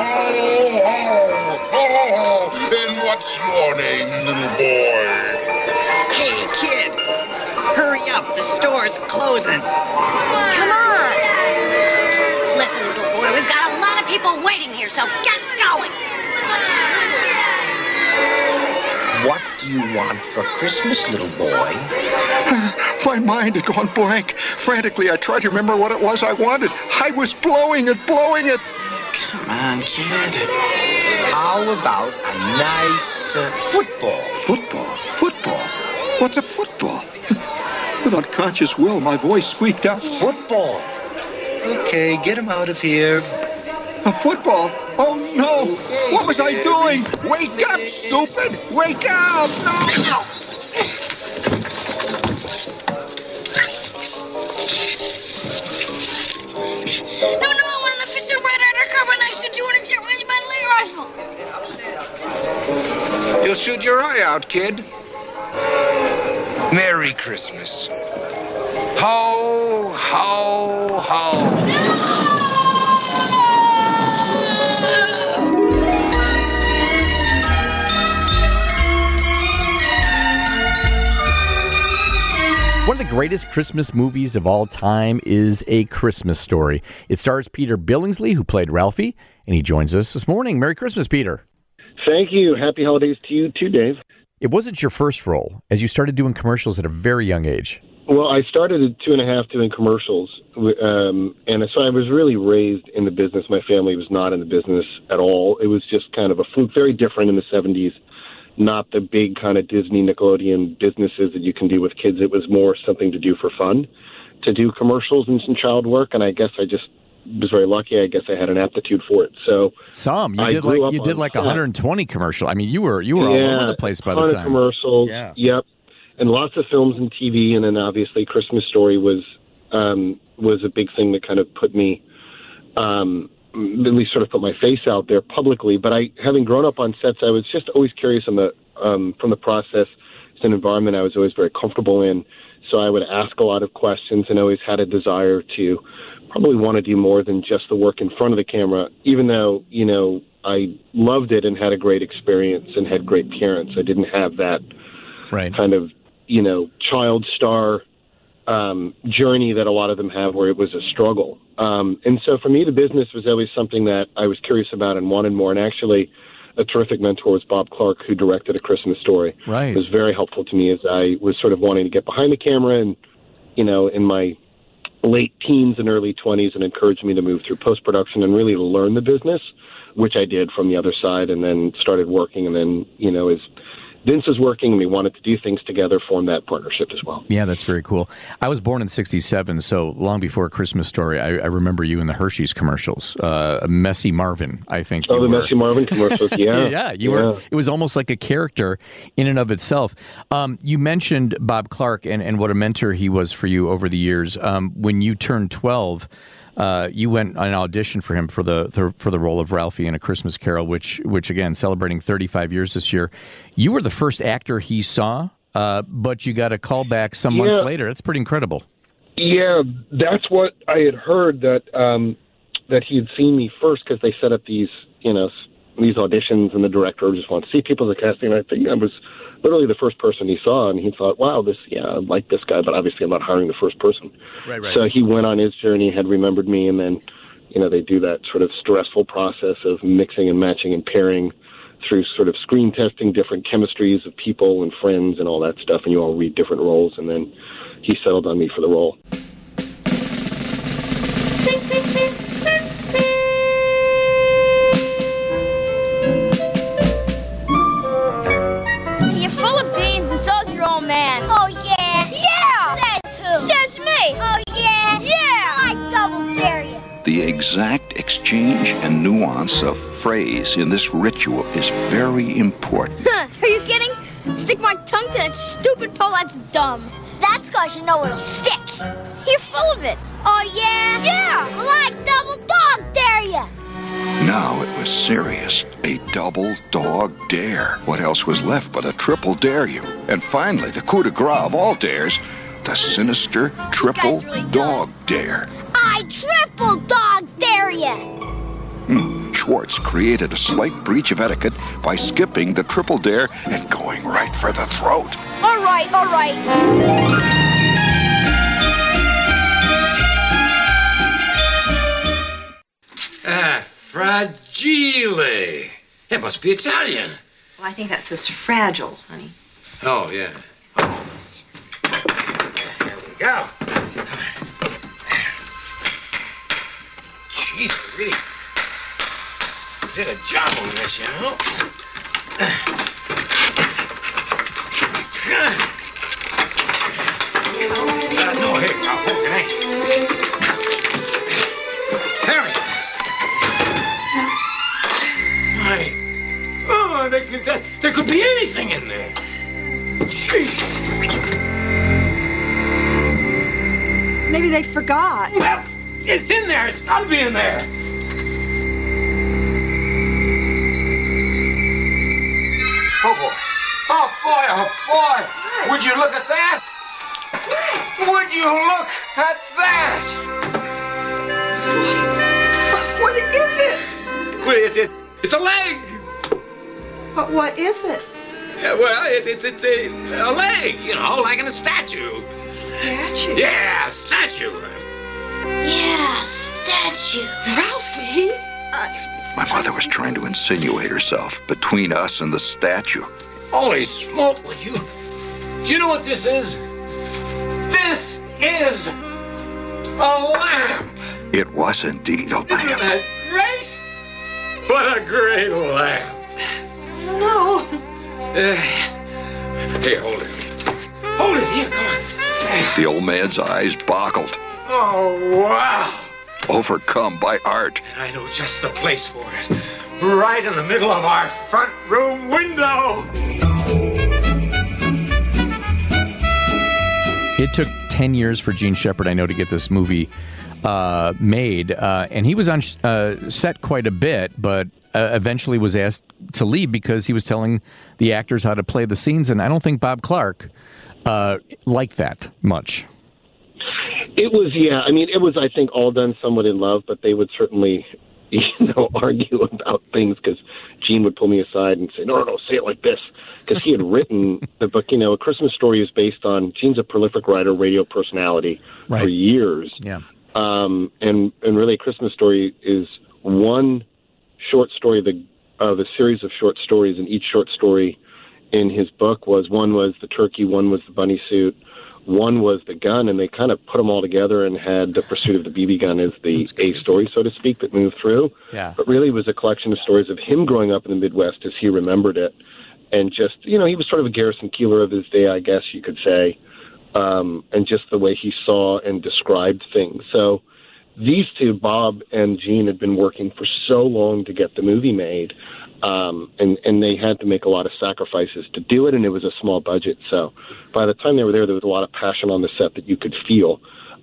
And what's your name, little boy? Hey, kid. Hurry up. The store's closing. Come on. Listen, little boy, we've got a lot of people waiting here, so get going. What do you want for Christmas, little boy? My mind had gone blank. Frantically, I tried to remember what it was I wanted. I was blowing it. Come on, kid. How about a nice football? Football? What's a football? With unconscious will, my voice squeaked out, Football. Okay, get him out of here. a football? Oh, no! What was I doing? Wake up, stupid! Wake up! No! No, I want an official red undercover knife to 200 my rifle. You'll shoot your eye out, kid. Merry Christmas. Ho, ho, ho. One of the greatest Christmas movies of all time is A Christmas Story. It stars Peter Billingsley, who played Ralphie, and he joins us this morning. Merry Christmas, Peter. Thank you. Happy holidays to you too, Dave. It wasn't your first role, as you started doing commercials at a very young age. Well, I started at 2.5 doing commercials, and so I was really raised in the business. My family was not in the business at all. It was just kind of a fluke, very different in the 70s. Not the big kind of Disney, Nickelodeon businesses that you can do with kids. It was more something to do for fun, to do commercials and some child work. And I guess I just was very lucky. I guess I had an aptitude for it. So you did like 120 commercial. I mean, you were all over the place by the time. Commercials. Yeah. Yep. And lots of films and TV. And then obviously Christmas Story was a big thing that kind of put me, at least sort of put my face out there publicly. But having grown up on sets, I was just always curious from the process. It's an environment I was always very comfortable in. So I would ask a lot of questions and always had a desire to probably want to do more than just the work in front of the camera, even though, I loved it and had a great experience and had great parents. I didn't have that kind of, child star journey that a lot of them have where it was a struggle. And so for me, the business was always something that I was curious about and wanted more. And actually, a terrific mentor was Bob Clark, who directed A Christmas Story. Right. It was very helpful to me as I was sort of wanting to get behind the camera and, in my late teens and early 20s, and encouraged me to move through post-production and really learn the business, which I did from the other side, and then started working. And then, as Vince was working and we wanted to do things together, form that partnership as well. Yeah, that's very cool. I was born in 1967, so long before A Christmas Story. I remember you in the Hershey's commercials. Messy Marvin, I think you were. The Messy Marvin commercials, yeah. You were. It was almost like a character in and of itself. You mentioned Bob Clark and what a mentor he was for you over the years. When you turned 12, you went on an audition for him for the role of Ralphie in A Christmas Carol, which again, celebrating 35 years this year. You were the first actor he saw, but you got a call back some months later. That's pretty incredible. Yeah, that's what I had heard, that he had seen me first, because they set up these auditions, and the director just wanted to see people as a casting. And I think I was literally the first person he saw, and he thought, wow, I like this guy, but obviously I'm not hiring the first person. Right. So he went on his journey, had remembered me, and then, they do that sort of stressful process of mixing and matching and pairing through sort of screen testing, different chemistries of people and friends and all that stuff, and you all read different roles, and then he settled on me for the role. You're full of beans, and so's your old man. Oh, yeah? Yeah! Says who? Says me. Oh, yeah? Yeah! I double dare you. The exact exchange and nuance of phrase in this ritual is very important. Huh, are you kidding? Stick my tongue to that stupid pole, that's dumb. That's because you know it'll stick. You're full of it. Oh, yeah? Yeah! Well, I double dog dare you. Now it was serious. A double dog dare. What else was left but a triple dare you? And finally, the coup de grace of all dares, the sinister triple dog dare. I triple dog dare you. Schwartz created a slight breach of etiquette by skipping the triple dare and going right for the throat. All right. Fragile. It must be Italian. Well, I think that says fragile, honey. Oh, yeah. There we go. Gee, they really did a job on this, you know? No, here, I'll poke it, ain't Harry! Oh, there could be anything in there. Gee. Maybe they forgot. Well, it's in there. It's got to be in there. Oh, boy. Oh, boy. Oh, boy. Would you look at that? Would you look at that? What is it? Well, it's a leg. But what is it? Yeah, well, it's a leg, you know, like in a statue. Statue? Yeah, statue. Yeah, statue. Ralphie? My mother was trying to insinuate herself between us and the statue. Holy smoke, would you? Do you know what this is? This is a lamp. It was indeed a Isn't lamp. that great? What a great lamp. No. Here, hold it. Hold it, here, come on. The old man's eyes boggled, Oh, wow. overcome by art. I know just the place for it. Right in the middle of our front room window. It took 10 years for Gene Shepard, I know, to get this movie made. And he was on set quite a bit, but eventually was asked to leave because he was telling the actors how to play the scenes. And I don't think Bob Clark liked that much. It was, yeah. I mean, it was, I think, all done somewhat in love, but they would certainly, argue about things because Gene would pull me aside and say, no, say it like this. Because he had written the book, A Christmas Story is based on, Gene's a prolific writer, radio personality for years. Yeah. And really, A Christmas Story is one short story of a series of short stories, and each short story in his book one was the turkey, one was the bunny suit, one was the gun, and they kind of put them all together and had The Pursuit of the BB Gun as the A story, so to speak, that moved through. Yeah. But really it was a collection of stories of him growing up in the Midwest as he remembered it. And just, he was sort of a Garrison Keillor of his day, I guess you could say, and just the way he saw and described things. So these two, Bob and Gene, had been working for so long to get the movie made, and they had to make a lot of sacrifices to do it, and it was a small budget. So by the time they were there was a lot of passion on the set that you could feel,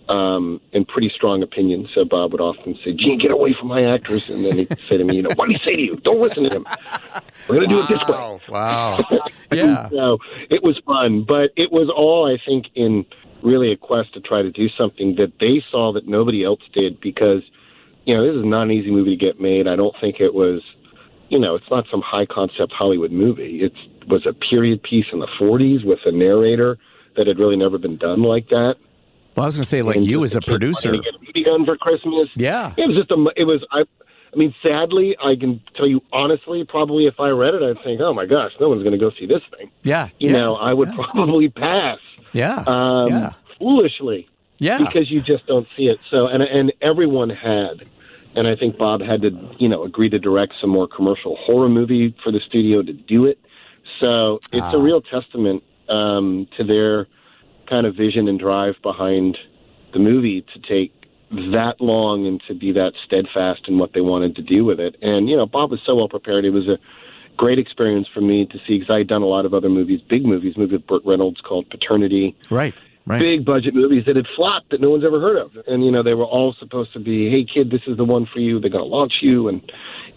and pretty strong opinions. So Bob would often say, Gene, get away from my actors. And then he'd say to me, what did he say to you? Don't listen to him. We're going to do it this way. Wow. Yeah. So it was fun, but it was all, I think, in really a quest to try to do something that they saw that nobody else did, because, this is not an easy movie to get made. I don't think it was, it's not some high concept Hollywood movie. It was a period piece in the 40s with a narrator that had really never been done like that. Well, I was going to say, like, you as a producer. Get a BB gun for Christmas. Yeah. It was just I mean, sadly, I can tell you honestly, probably if I read it, I'd think, oh my gosh, no one's going to go see this thing. Yeah. I would probably pass. Yeah. Foolishly. Yeah. Because you just don't see it. So, and everyone had. And I think Bob had to, agree to direct some more commercial horror movie for the studio to do it. So it's a real testament to their kind of vision and drive behind the movie to take that long and to be that steadfast in what they wanted to do with it. And, Bob was so well prepared. It was a great experience for me to see, because I had done a lot of other movies, big movies, movie with Burt Reynolds called Paternity. Right. Big budget movies that had flopped that no one's ever heard of. And, they were all supposed to be, hey, kid, this is the one for you. They're going to launch you. And,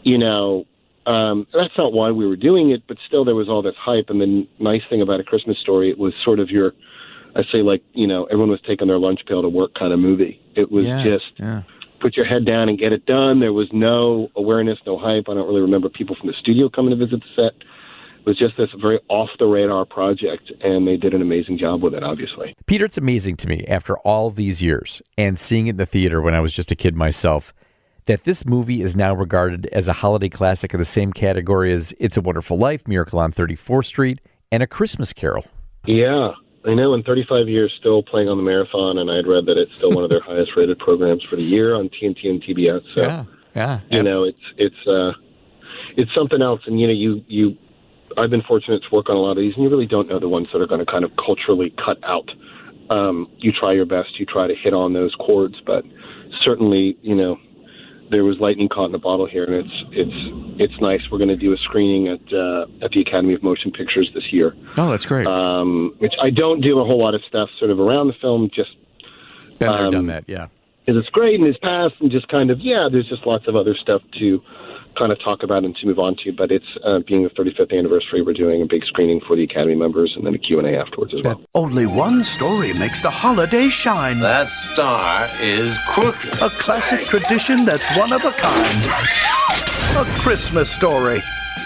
that's not why we were doing it, but still there was all this hype. And the nice thing about A Christmas Story, it was sort of everyone was taking their lunch pail to work kind of movie. It was put your head down and get it done. There was no awareness, no hype. I don't really remember people from the studio coming to visit the set. It was just this very off-the-radar project, and they did an amazing job with it, obviously. Peter, it's amazing to me, after all these years, and seeing it in the theater when I was just a kid myself, that this movie is now regarded as a holiday classic in the same category as It's a Wonderful Life, Miracle on 34th Street, and A Christmas Carol. Yeah, I know. In 35 years, still playing on the Marathon, and I'd read that it's still one of their highest-rated programs for the year on TNT and TBS. So, you know, it's something else. And you, I've been fortunate to work on a lot of these, and you really don't know the ones that are going to kind of culturally cut out. You try your best, you try to hit on those chords, but certainly, there was lightning caught in a bottle here, and it's nice. We're going to do a screening at the Academy of Motion Pictures this year. Oh, that's great. Which I don't do a whole lot of stuff sort of around the film, just been there, done that, yeah. Because it's great in his past, and just kind of, there's just lots of other stuff to kind of talk about and to move on to, but it's being the 35th anniversary, we're doing a big screening for the Academy members and then a Q&A afterwards as well. Only one story makes the holiday shine. That star is crooked. A classic tradition that's one of a kind. A Christmas Story.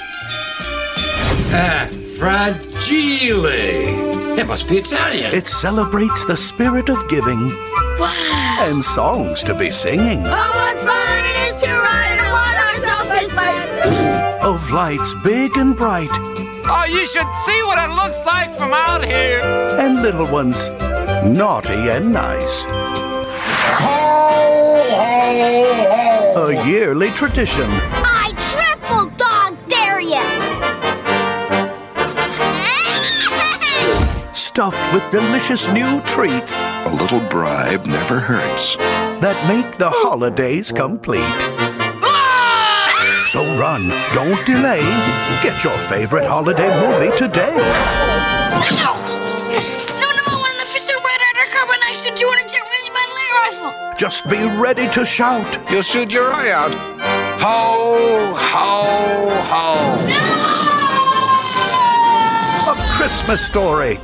Fragile. It must be Italian. It celebrates the spirit of giving. Wow. And songs to be singing. Oh, what fun it is to ride in a one-horse open sleigh. Of lights big and bright. Oh, you should see what it looks like from out here. And little ones, naughty and nice. Ho, ho, ho. A yearly tradition. I triple dog dare you. Stuffed with delicious new treats. A little bribe never hurts. That make the holidays complete. So run, don't delay. Get your favorite holiday movie today. No, I want an official Red Ryder carbonized 200 Manley rifle. Just be ready to shout. You'll shoot your eye out. Ho, ho, ho. A Christmas Story.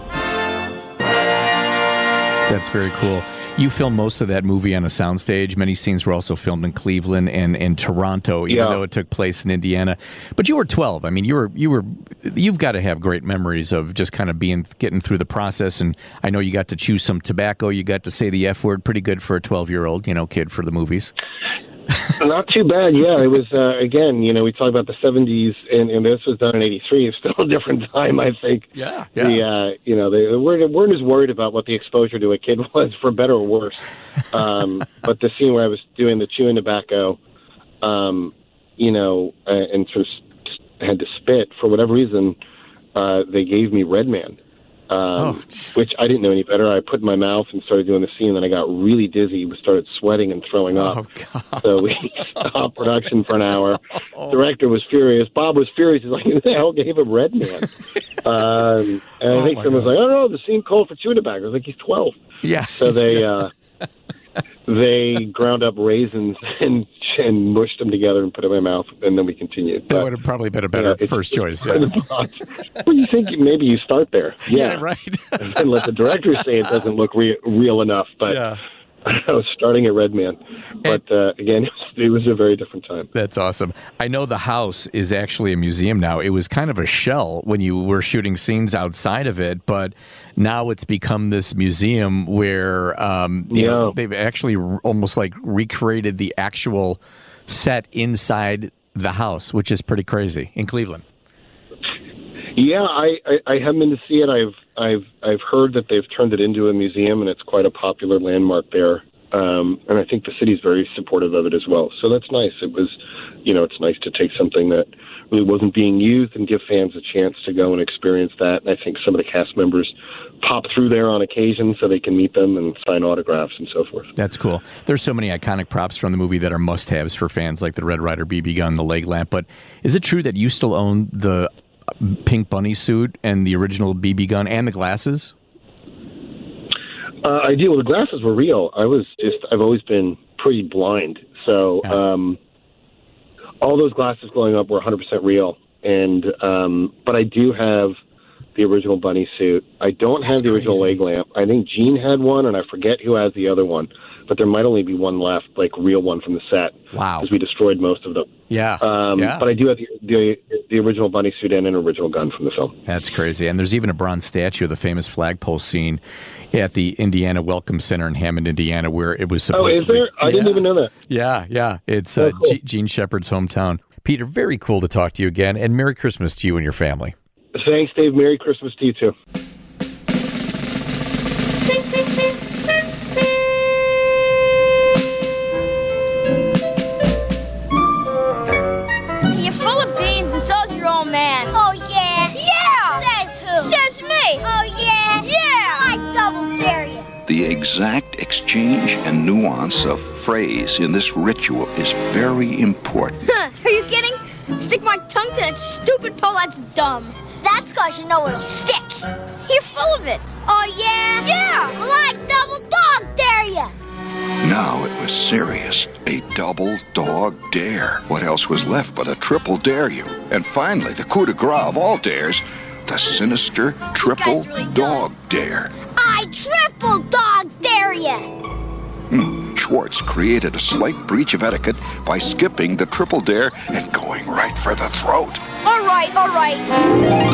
That's very cool. You filmed most of that movie on a soundstage. Many scenes were also filmed in Cleveland and in Toronto, even though it took place in Indiana. But you were 12. I mean, you've got to have great memories of just kind of getting through the process. And I know you got to chew some tobacco. You got to say the F word. Pretty good for a 12-year-old, kid for the movies. Not too bad, yeah. It was, again, we talk about the 70s, and this was done in 83. It's still a different time, I think. Yeah. They weren't as worried about what the exposure to a kid was, for better or worse. But the scene where I was doing the chewing tobacco, and sort of had to spit, for whatever reason, they gave me Red Man. Which I didn't know any better. I put in my mouth and started doing the scene, and then I got really dizzy, started sweating and throwing up. So we stopped production for an hour. Director was furious. Bob was furious. He's like, who the hell gave him Red Man? And I think someone was like, oh, no, the scene called for chewing tobacco. I was like, he's 12. Yeah. So they ground up raisins and mushed them together and put them in my mouth, and then we continued. That would have probably been a better first choice. Yeah. Well, you think maybe you start there. Yeah, right. And let the director say it doesn't look real enough, but I was starting at Red Man. But again, it was a very different time. That's awesome. I know the house is actually a museum now. It was kind of a shell when you were shooting scenes outside of it, but now it's become this museum where they've actually almost like recreated the actual set inside the house, which is pretty crazy in Cleveland. Yeah, I haven't been to see it. I've heard that they've turned it into a museum, and it's quite a popular landmark there. And I think the city's very supportive of it as well. So that's nice. It was, it's nice to take something that really wasn't being used and give fans a chance to go and experience that. And I think some of the cast members pop through there on occasion so they can meet them and sign autographs and so forth. That's cool. There's so many iconic props from the movie that are must-haves for fans, like the Red Ryder BB gun, the leg lamp. But is it true that you still own the pink bunny suit and the original BB gun and the glasses? I do. Well, the glasses were real. I've always been pretty blind. So all those glasses growing up were 100% real. And but I do have the original bunny suit. I don't have the original leg lamp. I think Gene had one, and I forget who has the other one. but there might only be one left, like real one from the set. Wow. Because we destroyed most of them. Yeah. But I do have the original bunny suit and an original gun from the film. That's crazy. And there's even a bronze statue of the famous flagpole scene at the Indiana Welcome Center in Hammond, Indiana, where it was supposed to be. Oh, is there? I didn't even know that. Yeah. It's cool. Gene Shepard's hometown. Peter, very cool to talk to you again, and Merry Christmas to you and your family. Thanks, Dave. Merry Christmas to you, too. You're full of beans and so's your old man. Oh, yeah? Yeah! Says who? Says me. Oh, yeah? Yeah! I double dare you. The exact exchange and nuance of phrase in this ritual is very important. Huh, are you kidding? Stick my tongue to that stupid pole, that's dumb. That's cause you know it'll stick. You're full of it. Oh, yeah? Yeah! Well, I double dog dare you. Now it was serious. A double dog dare. What else was left but a triple dare you? And finally, the coup de grace of all dares, the sinister triple dog dare. I triple dog dare you. Schwartz created a slight breach of etiquette by skipping the triple dare and going right for the throat. All right.